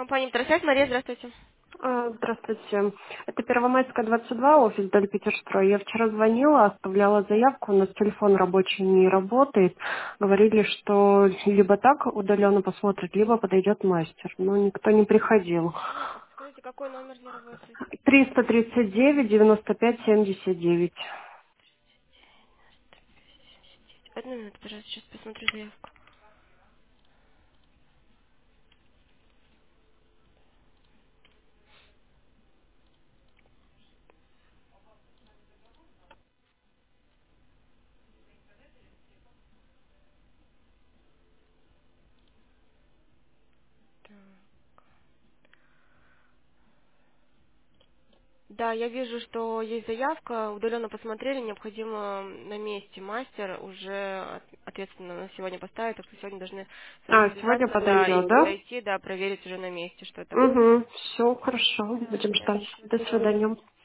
компания «Второсвязь». Мария, здравствуйте. Здравствуйте. Это Первомайская, 22, офис Даль Питерстрой. Я вчера звонила, оставляла заявку, у нас телефон рабочий не работает. Говорили, что либо так удаленно посмотрит, либо подойдет мастер. Но никто не приходил. Скажите, какой номер не работает? 339-95-79. Одну минуту, пожалуйста, сейчас посмотрю заявку. Да, я вижу, что есть заявка, удаленно посмотрели, необходимо на месте мастер уже ответственно на сегодня поставить, так что сегодня должны с вами Сегодня связаться, да, и подойдет, да? подойти, да, проверить уже на месте, что это будет. Угу. Все, хорошо. Да, Будем да, ждать. до До свидания. свидания.